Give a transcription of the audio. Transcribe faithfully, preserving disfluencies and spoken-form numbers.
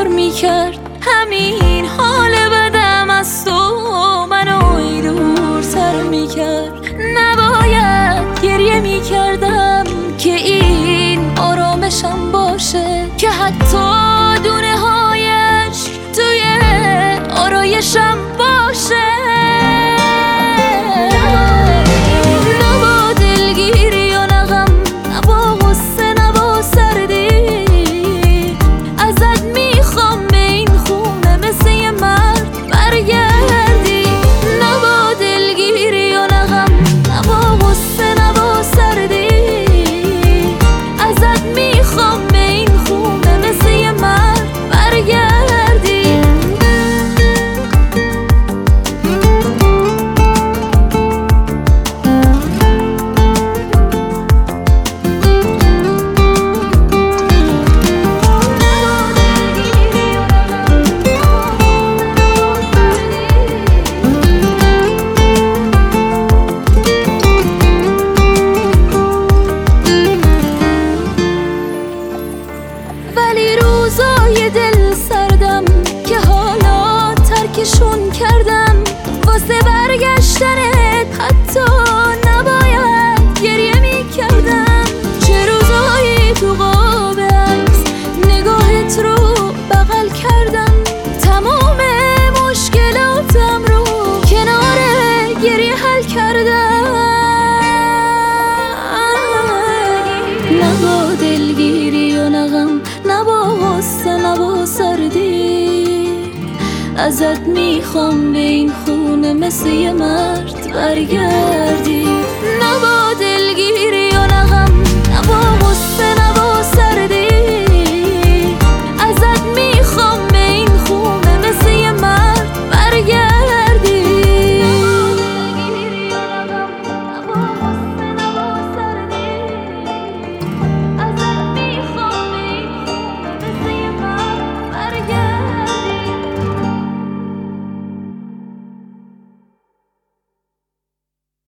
میکرد همین حال بدم از تو منو دورتر میکرد. نباید گریه میکردم که این آرامشم باشه، که حتی دونه هایش توی آرایشم باشه. نبا دلگیری و نغم، نبا غصه، نبا سردی، ازت میخوام به این خونه مثل یه مرد برگردی. نبا دلگیری و نغم، نبا غصه، نبا سردی، ازت میخوام به این خونه مثل یه مرد برگردی. ولی روزای دل سردم که حالا ترکشون کردم، واسه برگشتنت حتی نباید گریه میکردم. چه روزایی تو قاب عکس نگاهت رو بغل کردم، تمام مشکلاتم رو کنار گریه حل کردم. نبا دلگیری و نغم، نبا غصه، نبا سردی، ازت میخوام به این خونه مثل یه مرد برگردی. نبا دلگیری و نغم، نبا غصه، نبا